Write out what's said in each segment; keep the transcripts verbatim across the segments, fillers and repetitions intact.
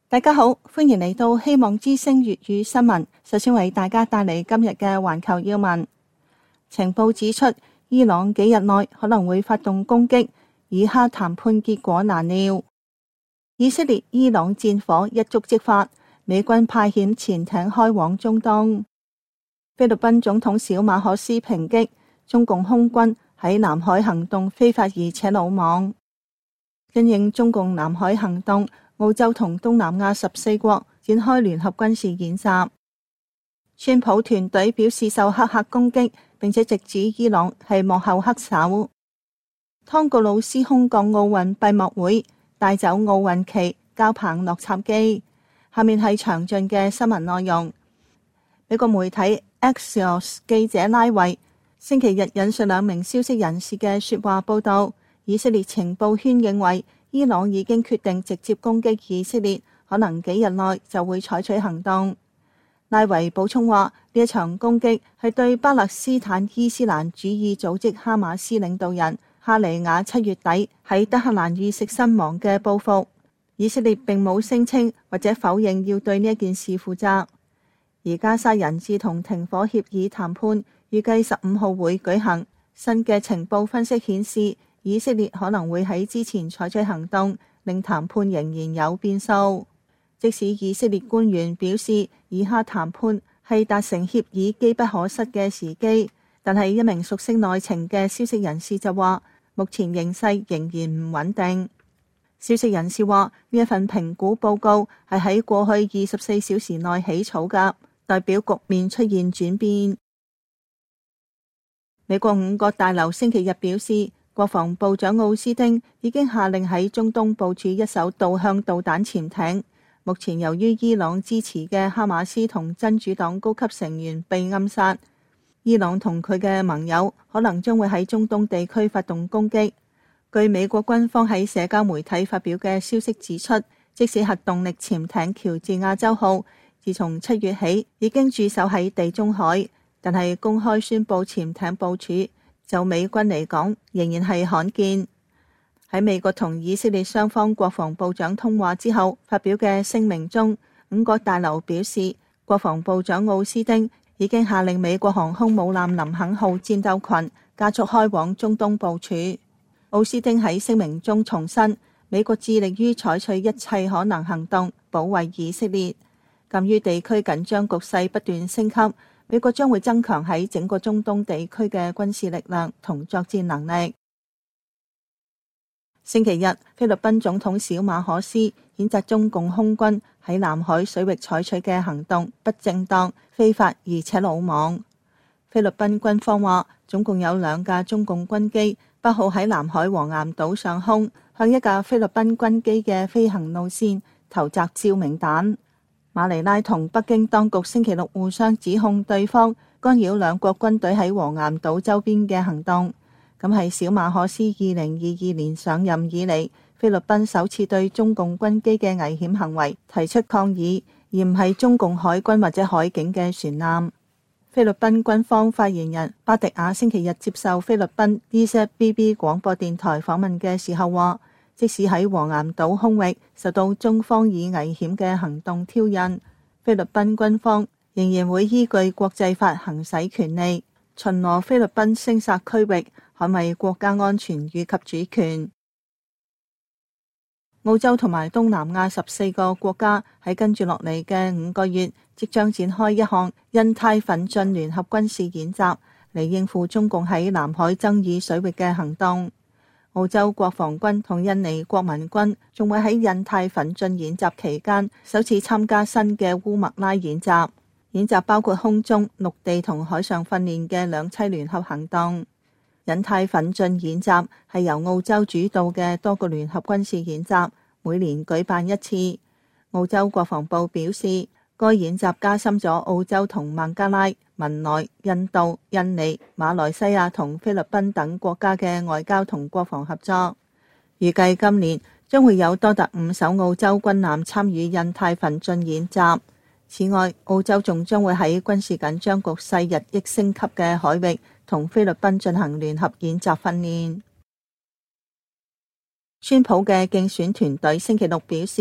大家好，歡迎嚟到希望之聲粵語新聞。首先為大家帶嚟今日嘅環球要聞。情報指出，伊朗幾日內可能會發動攻擊，以哈談判結果難料。以色列伊朗戰火一觸即發，美軍派遣潛艇開往中東。菲律賓總統小馬可斯抨擊中共空軍喺南海行動非法而且魯莽。因應中共南海行動，澳洲同東南亞十四國展開聯合軍事演習。川普團隊表示受黑客攻擊，並且直指伊朗係幕後黑手。湯告魯斯空降奧運閉幕會，帶走奧運旗，交棒落插機。下面係詳盡嘅新聞內容。美國媒體 Axios 記者拉維星期日引述兩名消息人士嘅說話報道，以色列情報圈認為伊朗已經決定直接攻擊以色列，可能幾日內就會採取行動。拉維補充話，呢一場攻擊係對巴勒斯坦伊斯蘭主義組織哈馬斯領導人哈尼亞七月底喺德黑蘭遇刺身亡嘅報復。以色列並冇聲稱或者否認要對呢一件事負責。而加沙人質同停火協議談判預計十五號會舉行。新嘅情報分析顯示，以色列可能會喺之前採取行動，令談判仍然有變數。即使以色列官員表示以哈談判係達成協議機不可失嘅時機，但係一名熟悉內情嘅消息人士就話，目前形勢仍然唔穩定。消息人士話，呢一份評估報告係喺過去二十四小時內起草㗎，代表局面出現轉變。美國五角大樓星期日表示，國防部長奧斯汀已經下令喺中東部署一艘導向導彈潛艇。目前由於伊朗支持嘅哈馬斯同真主黨高級成員被暗殺，伊朗同佢嘅盟友可能將會喺中東地區發動攻擊。據美國軍方喺社交媒體發表嘅消息指出，即使核動力潛艇喬治亞州號自從七月起已經駐守喺地中海，但係公開宣布潛艇部署就美軍嚟講仍然係罕見。喺美國同以色列雙方國防部長通話之後發表嘅聲明中，五角大樓表示，國防部長奧斯汀已經下令美國航空母艦林肯號戰鬥群加速開往中東部署。奧斯汀喺聲明中重申，美國致力於採取一切可能行動保衛以色列。鑒於地區緊張局勢不斷升級，美國將會增強喺整個中東地區嘅軍事力量同作戰能力。星期日，菲律賓總統小馬可斯譴責中共空軍喺南海水域採取嘅行動不正當、非法而且魯莽。菲律賓軍方話，總共有兩架中共軍機八號喺南海黃岩島上空向一架菲律賓軍機嘅飛行路線投擲照明彈。馬尼拉同北京當局星期六互相指控對方干擾兩國軍隊喺黃岩島周邊嘅行動。咁係小馬可斯二零二二年上任以嚟，菲律賓首次對中共軍機嘅危險行為提出抗議，而唔係中共海軍或者海警嘅船艦。菲律賓軍方發言人巴迪亞星期日接受菲律賓 D Z B B 廣播電台訪問嘅時候話，即使喺黃岩島空域受到中方以危險嘅行動挑釁，菲律賓軍方仍然會依據國際法行使權利，巡邏菲律賓聲索區域，捍衛國家安全與及主權。澳洲同埋東南亞十四個國家喺跟住落嚟嘅五個月，即將展開一項印太奮進聯合軍事演習，嚟應付中共喺南海爭議水域嘅行動。澳洲國防軍同印尼國民軍仲會喺印太奮進演習期間首次參加新嘅烏麥拉演習。演習包括空中、陸地同海上訓練嘅兩棲聯合行動。印太奮進演習係由澳洲主導嘅多個聯合軍事演習，每年舉辦一次。澳洲國防部表示，該演習加深咗澳洲同孟加拉、文萊、印度、印尼、馬來西亞同菲律賓等國家嘅外交同國防合作。預計今年將會有多達五艘澳洲軍艦參與印太奮進演習。此外，澳洲仲將會喺軍事緊張局勢日益升級嘅海域同菲律賓進行聯合演習訓練。川普嘅競選團隊星期六表示，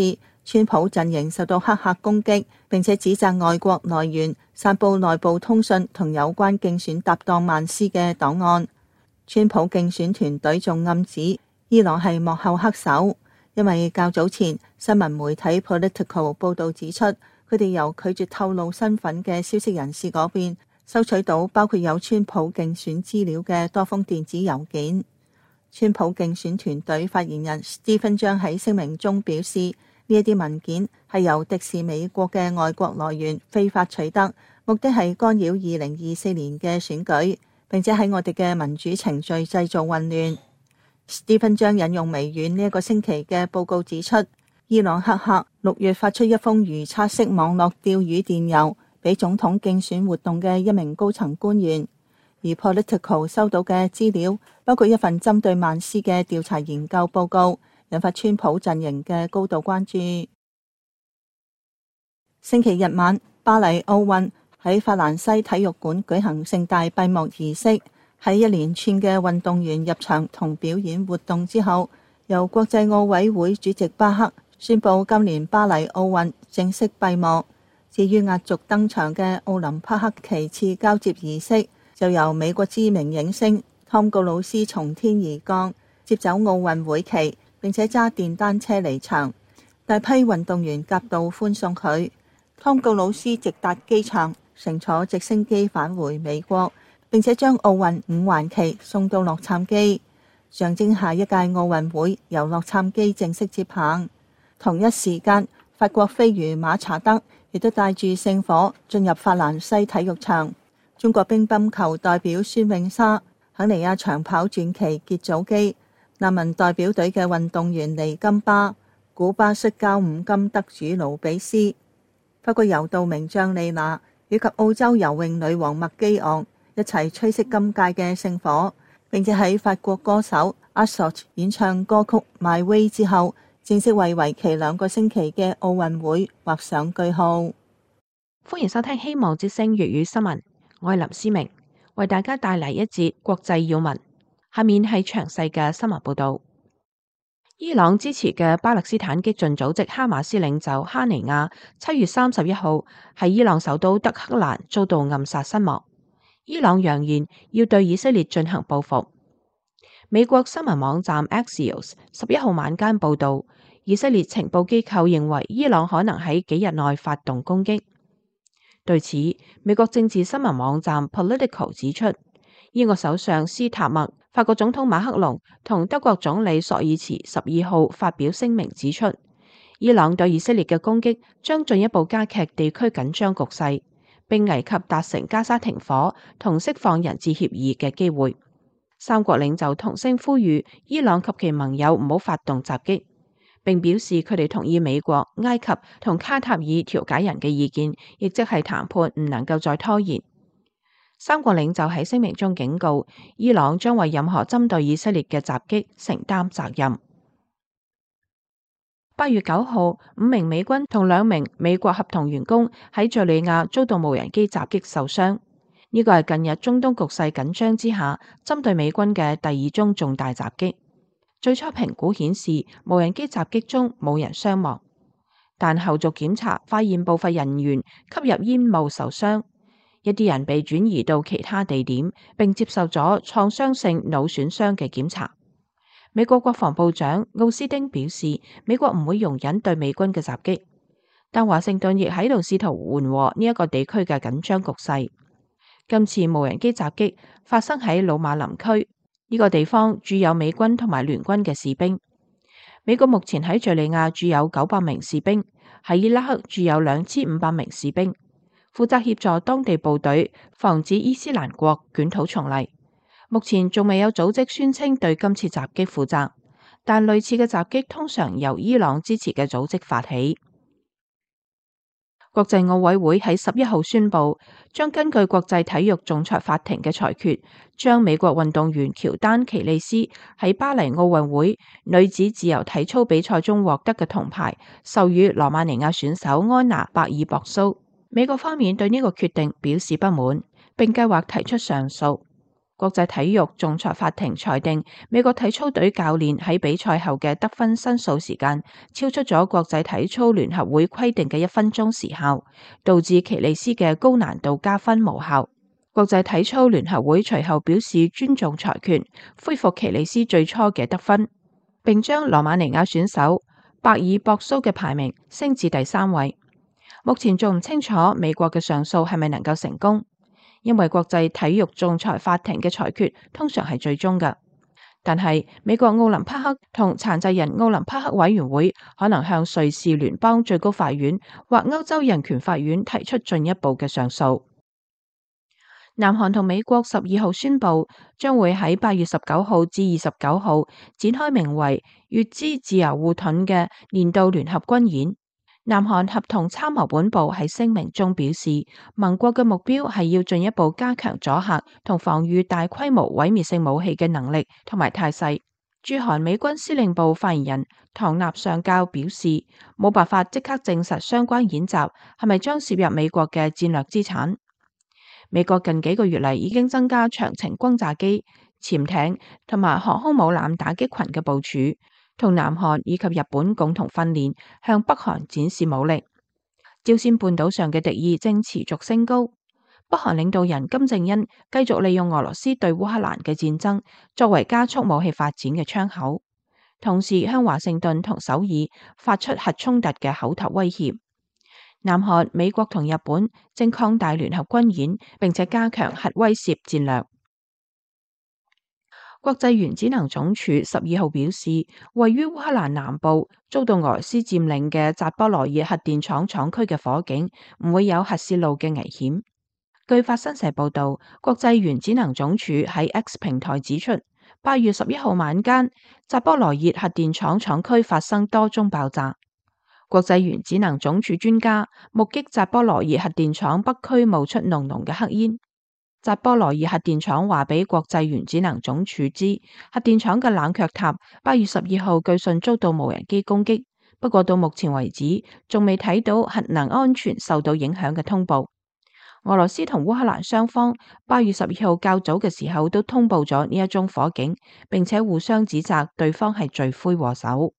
川普陣營受到黑客攻擊，並且指責外國來源散佈內部通訊同有關競選搭檔曼斯嘅檔案。川普競選團隊仲暗指伊朗係幕後黑手，因為較早前新聞媒體 Politico 報導指出，佢哋由拒絕透露身份嘅消息人士嗰邊收取到包括有川普競選資料嘅多封電子郵件。川普競選團隊發言人史蒂芬張喺聲明中表示，呢一啲文件係由敵視美國嘅外國來源非法取得，目的係干擾二零二四年嘅選舉，並且喺我哋嘅民主程序製造混亂。史蒂芬張引用微軟呢一個星期嘅報告指出，伊朗黑客六月發出一封預測式網絡釣魚電郵俾總統競選活動嘅一名高層官員，而 Politico 收到嘅資料包括一份針對曼斯嘅調查研究報告，引發川普陣營嘅高度關注。星期日晚，巴黎奧運喺法蘭西體育館舉行盛大閉幕儀式。喺一連串嘅運動員入場同表演活動之後，由國際奧委會主席巴克宣布今年巴黎奧運正式閉幕。至於壓軸登場嘅奧林匹克旗幟交接儀式，就由美國知名影星湯告魯斯從天而降，接走奧運會旗，並且揸電單車離場，大批運動員夾道歡送佢。湯告魯斯直達機場，乘坐直升機返回美國，並且將奧運五環旗送到洛杉磯，象徵下一屆奧運會由洛杉磯正式接棒。同一時間，法國飛魚馬查德亦都帶住聖火進入法蘭西體育場。中國乒乓球代表孫穎莎、肯尼亞長跑傳奇傑祖基、難民代表隊嘅運動員尼金巴、古巴摔跤五金得主盧比斯、法國柔道名將莉娜以及澳洲游泳女王麥基昂一齊吹熄今屆嘅聖火，並且喺法國歌手阿索演唱歌曲《My Way》之後，正式為為期兩個星期嘅奧運會畫上句號。 歡迎收聽希望之聲粵語新聞，我係林思明，為大家帶嚟一節國際要聞。下面係詳細嘅新聞報道。伊朗支持嘅巴勒斯坦激進組織哈馬斯領袖哈尼亞七月三十一號喺伊朗首都德黑蘭遭到暗殺身亡。伊朗揚言要對以色列進行報復。美國新聞網站 Axios 十一號晚間報道，以色列情報機構認為伊朗可能喺幾日內發動攻擊。對此，美國政治新聞網站 Politico 指出，英國首相斯塔默、法國總統馬克龍同德國總理朔爾茨十二號發表聲明指出，伊朗對以色列嘅攻擊將進一步加劇地區緊張局勢，並危及達成加沙停火同釋放人質協議嘅機會。三國領袖同聲呼籲伊朗及其盟友唔好發動襲擊，並表示佢哋同意美國、埃及同卡塔爾調解人嘅意見，亦即係談判唔能夠再拖延。三國領袖喺聲明中警告，伊朗將為任何針對以色列嘅襲擊承擔責任。八月九號，五名美軍同兩名美國合同員工喺敘利亞遭到無人機襲擊受傷。呢個係近日中東局勢緊張之下，針對美軍嘅第二宗重大襲擊。最初評估顯示無人機襲擊中冇人傷亡，但後續檢查發現部分人員吸入煙霧受傷，一啲人被轉移到其他地點，並接受咗創傷性腦損傷嘅檢查。美國國防部長奧斯汀表示，美國唔會容忍對美軍嘅襲擊，但華盛頓亦喺度試圖緩和呢一個地區嘅緊張局勢。今次無人機襲擊發生喺魯馬林區，呢個地方駐有美軍同埋聯軍嘅士兵。美國目前喺敘利亞駐有九百名士兵，喺伊拉克駐有兩千五百名士兵，負責協助當地部隊防止伊斯蘭國捲土重來。目前仲未有組織宣稱對今次襲擊負責，但類似嘅襲擊通常由伊朗支持嘅組織發起。國際奧委會喺十一號宣布，將根據國際體育仲裁法庭嘅裁決，將美國運動員喬丹奇利斯喺巴黎奧運會女子自由體操比賽中獲得嘅銅牌，授予羅馬尼亞選手安娜伯爾博蘇。美國方面對呢個決定表示不滿，並計劃提出上訴。 國際體育仲裁法庭裁定，美國體操隊教練喺比賽後嘅得分申訴時間超出咗國際體操聯合會規定嘅一分鐘時效，導致奇利斯嘅高難度加分無效。國際體操聯合會隨後表示尊重裁決，恢復奇利斯最初嘅得分，並將羅馬尼亞選手伯爾博蘇嘅排名升至第三位。目前仲唔清楚美國嘅上訴係咪能夠成功，因為國際體育仲裁法庭嘅裁決通常係最終嘅。但係美國奧林匹克同殘疾人奧林匹克委員會可能向瑞士聯邦最高法院或歐洲人權法院提出進一步嘅上訴。南韓同美國十二號宣布，將會喺八月十九號至二十九號展開名為月之自由護盾嘅年度聯合軍演。南韓合同參謀本部喺聲明中表示，盟國嘅目標係要進一步加強阻嚇同防禦大規模毀滅性武器嘅能力同埋態勢。駐韓美軍司令部發言人唐納上校表示，冇辦法即刻證實相關演習係咪將攝入美國嘅戰略資產。美國近幾個月嚟已經增加長程轟炸機、潛艇同埋航空母艦打擊群嘅部署，同南韓以及日本共同訓練，向北韓展示武力。朝鮮半島上嘅敵意正持續升高，北韓領導人金正恩繼續利用俄羅斯對烏克蘭嘅戰爭作為加速武器發展嘅窗口，同時向華盛頓同首爾發出核衝突嘅口頭威脅。南韓、美國同日本正擴大聯合軍演，並且加強核威懾戰略。國際原子能總署十二號表示，位於烏克蘭南部遭到俄羅斯佔領嘅扎波羅熱核電廠廠區嘅火警唔會有核泄漏嘅危險。據法新社報道，國際原子能總署喺 X 平台指出，八月十一號晚間，扎波羅熱核電廠廠區發生多宗爆炸。國際原子能總署專家目擊扎波羅熱核電廠北區冒出濃濃嘅黑煙。扎波羅熱核電廠話俾國際原子能總署知，核電廠嘅冷卻塔八月十二號據信遭到無人機攻擊，不過到目前為止仲未睇到核能安全受到影響嘅通報。俄羅斯同烏克蘭雙方八月十二號較早嘅時候都通報咗呢一宗火警，並且互相指責對方係罪魁禍首。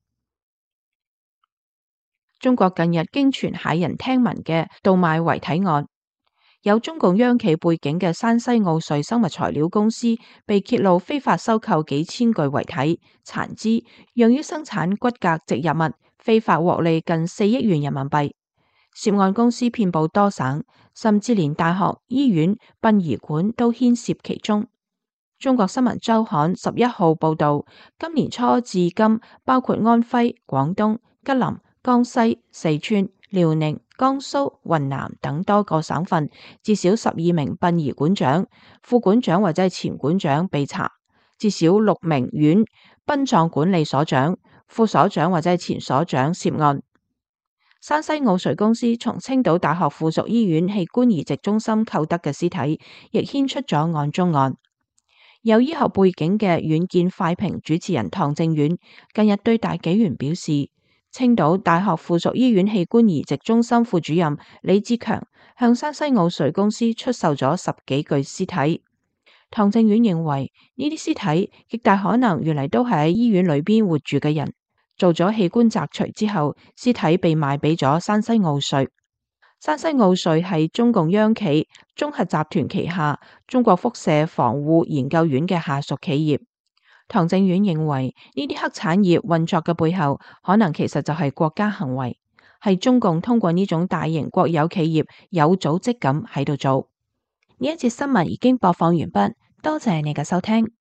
中國近日驚傳駭人聽聞嘅盜賣遺體案，有中共央企背景嘅山西奧瑞生物材料公司被揭露非法收購幾千具遺體殘肢，用於生產骨骼植入物，非法獲利近四億元人民幣。涉案公司遍佈多省，甚至連大學、醫院、殯儀館都牽涉其中。中國新聞週刊十一號報道，今年初至今，包括安徽、廣東、吉林、江西、四川、遼寧、江蘇、雲南等多個省份，至少十二名殯儀館長、副館長或者係前館長被查，至少六名縣殯葬管理所長、副所長或者係前所長涉案。山西奧瑞公司從青島大學附屬醫院器官移植中心購得嘅屍體，亦牽出咗案中案。有醫學背景嘅遠見快評主持人唐正遠近日對大紀元表示，青島大學附屬醫院器官移植中心副主任李志強向山西奧瑞公司出售咗十幾具屍體。唐正遠認為呢啲屍體極大可能原嚟都係喺醫院裏邊活住嘅人，做咗器官摘除之後，屍體被賣俾咗山西奧瑞。山西奧瑞係中共央企中核集團旗下中國輻射防護研究院嘅下屬企業。唐正遠認為呢啲黑產業運作嘅背後，可能其實就係國家行為，係中共通過呢種大型國有企業有組織咁喺度做。呢一節新聞已經播放完畢，多謝你嘅收聽。